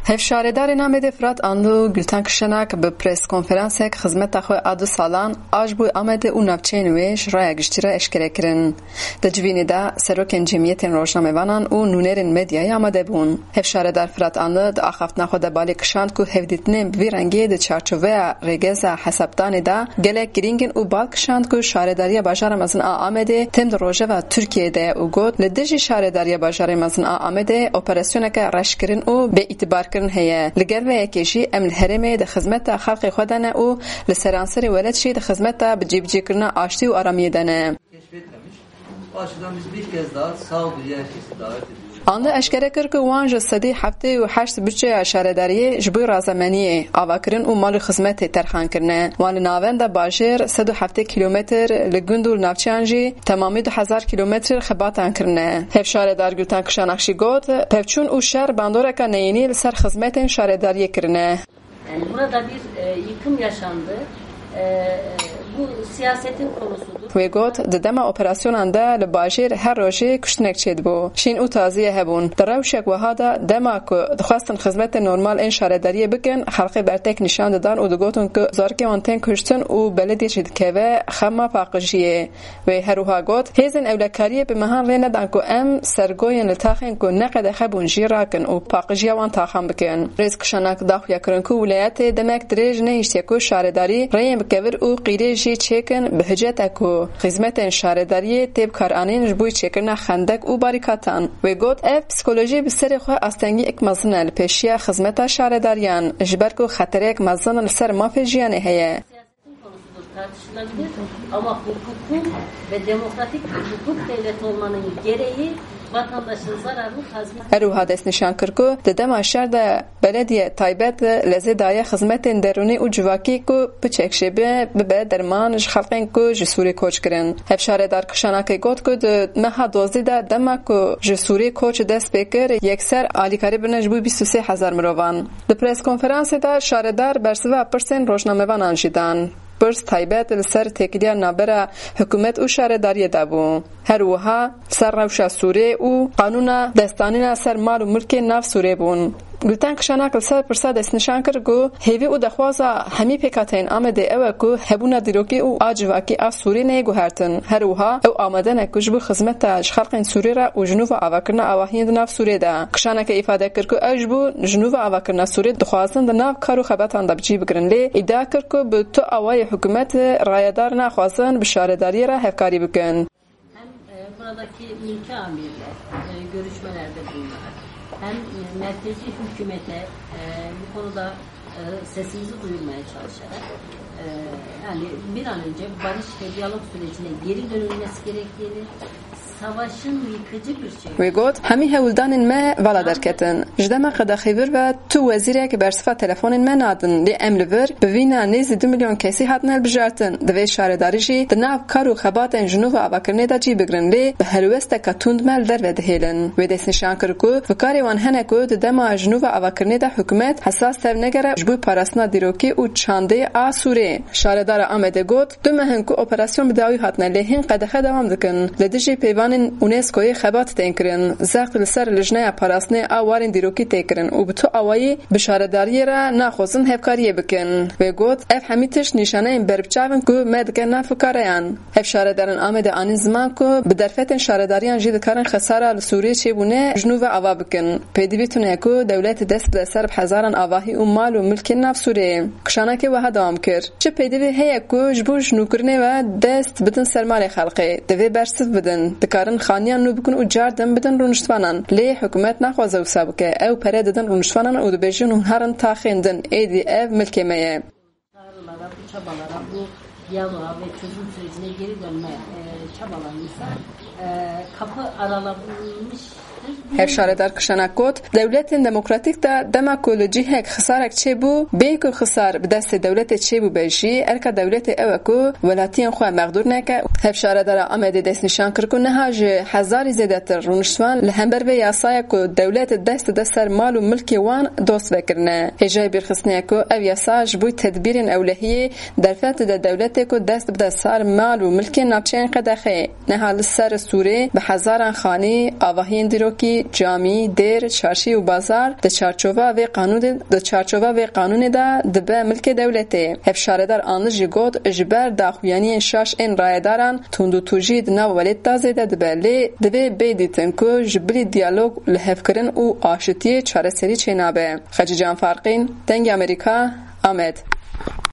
هفشاردار نامه فرات اندو گلتان کشناک به پریس کنفرانسک خدمت خو ادو سالان اجبو آمده او نافچین ویش رای گشتیره اشکره کرن دجوینه دا سروکن جمعیتن روشنامه‌وانان او نونرن مدیای آمده بون هفشاردار فرات اندو دا اخفت نخو دا بالی کشاند کو هفدیتنم ویرنگی دا چارچوبه رگزا حسابدان دا گلک گرینگن او بال کشاند کو شارداری باجار مزن آمده تم روجه و ترکیه دا او گوت لدجی شارداری باجار مزن آمده اپراسیونک رشکرین او به اعتبار هي لقربه يكيشي ام الهرمه د خدمت خلق خودنه او لسرانسر ولد شي د خدمت بجيب جيكرنا آشتي و آرامی دنه başından biz bir kez daha sağ bir herkesi davet ediyoruz. آنده اشکره کرد که وانج صدی هفته و 8 بچه شهرداری جبوی رازمانی آواکرین و مال خدمت ترخان کرنه وان ناوند باجر 107 کیلومتر لگندول نافچانجی تمامی 2000 کیلومتر خباتان کرنه هف شهردار گلتان کشانخشی گوت پفچون او شهر باندورا که نینی لسر خدمت شهرداری کرنه. Yani burada bir yıkım yaşandı. Bu siyasetin konusudur. وی گوت ددما اپراسیونان دا لباجر هر روزی کشتنک چید بو شین او تازیه هبون دروشک و هادا دما کو دخواستن خدمت نورمال این شهرداری بکن خلق برتک نشان دادن او دگوتون که زارکی وانتن کشتن او بلدی چید که و خما پاقجیه و هروها گوت هیزن اولکاری به مهان لینه دان کو ام سرگوین لتاخین کو نقد خبون جیراکن او پاقجیه وان تاخم بکن ریسک شناک داخیا کرن کو ولایت دمک درج نهشتی کو شهرداری ریم بکور او قیریجی چکن بهجت کو خدمت شهرداری تیب کارانین جبوی چکرنا خندق او باریکاتان و گوت اف پسیکولوژی بسر خو استنگی یک مزنل پیشیا خدمت شهرداریان جبر کو خطر یک مزنل سر مافجیانه هه tartışılabilir ama hukukun ve demokratik hukuk devlet olmanın gereği vatandaşın zararını tazmin اروها دست نشان کرکو ددما شهر د بلدیه تایبت لزه دایه خدمت درونی او جواکی کو پچکشه به درمان خلقین کو جسوری کوچ کرن هف شهر دار کشاناک گوت کو د مها دوزی د دما کو جسوری کوچ دست بکر یکسر الیکاری بنجبو 23000 مروان د پریس کنفرانس دا شهردار برسوا پرسن روزنامه‌وان انجیدان برس تایبت لسر تکیدیا نابرا حکومت او شهرداری دابو هر وها سر روشا سوره او قانون دستانینا سر مال و ملک ناف سوره بون گلتان کشاناک لسر پرسا دست نشان کرگو هیوی او دخوازا همی پیکاتین آمده او کو هبونا دیروکی او آجواکی آف سوره نیگو هرتن هر وها او آمدن کجبو خدمت تاج خلقین سوره را و جنوب آواکرنا آواهین ناف سوره دا کشاناک افاده کرگو اجبو جنوب آواکرنا سوره دخوازن د ناف کارو خباتان دبجی بگرن لی ایدا کرگو به تو آوای حکومت رایدار نخواستن به شهرداری را هفکاری بکن. Hem buradaki mülki amirler görüşmelerde bulunarak hem merkezi hükümete bu konuda sesimizi duyurmaya çalışarak yani bir an önce barış ve diyalog sürecine geri dönülmesi gerektiğini savaşın yıkıcı bir şey. وی گوت همی هولدانین ما والا درکتن جدما قدا خیور و تو وزیره که برصفه تلفونین ما نادن لی املور بوینا نیز 2 میلیون کسی هاتن بجارتن دوی شهرداری جی دناو کارو خباتن جنوب آواکرنه دا جی بگرن لی به هلوست کتوند مال در وده هیلن وی دست نشان کرکو وکاری وان هنکو دما جنوب آواکرنه دا حکومت حساس تر نگره جبوی پاراسنا دیروکی او چانده آسوره شهردار آمده گوت دو مهنکو اپراسیون بداوی هاتن لی هن قدخه دوام دکن لدجی پیوان اونسکوی خبات تنکرن زاق لسر لجنه پاراسنه آوارین دیروکی تکرن و بتو آوایی بشارداری را ناخوزن هفکاریه بکن و گوت اف همیتش نشانه این بربچاون که مدگن نفکاریان اف شاردارن آمده آنین زمان که بدرفتن شارداریان جید کارن خساره لسوریه چه بونه جنوب آوا بکن پیدی بیتونه که دولت دست لسر بحزاران آواهی و مال و ملک نف سوریه کشانه که وها دوام کرد چه پیدی بی هیا که جبوش نوکرنه و دست بدن سرمال خلقی دوی برسف بدن کارن خانیان نو بکن و جاردن بدن رونشتوانان لی حکومت نخوازه و سابقه او پره دادن رونشتوانان او دو بیجون هرن تاخیندن ایدی ev mülkemeye. Çağrılara, bu çabalara, bu diyaloğa ve çözüm sürecine geri dönme çabalarımızda kapı aralamış. هر شهردار کشانک گوت دولت دموکراتیک دا دماکولوژی هک خسارک چه بو بیکو خسار به دست دولت چه بو بشی ارکا دولت اوکو ولاتین خو مقدور نکه هر شهردار آمده دست نشان کرکو نهاج هزاری زیادتر رونشوان لهمبر و یاسای کو دولت دست سر مال و ملک وان دوست وکرنه هجای برخصنی کو او یاساج بو تدبیر اولهیه در فت دولت کو دست به سر مال و ملک نابچین قدخه نهال سر سوره به هزاران خانی آواهین دیرو ki camî, dêr, çarşî û bazar di çarçova vê qanûnê de dibe milkê dewletê. Hevşaredar anî jî got ji ber daxuyaniyên şaş ên rayedaran tund û tûjî di nav Welêt da zêde dibe. Lê divê bêdîtin ku ji bilî diyalog, lihevkirin û aşitiyê çareserî çênabe. Xeci Can Farqîn, Dengê Amerîka, Amed.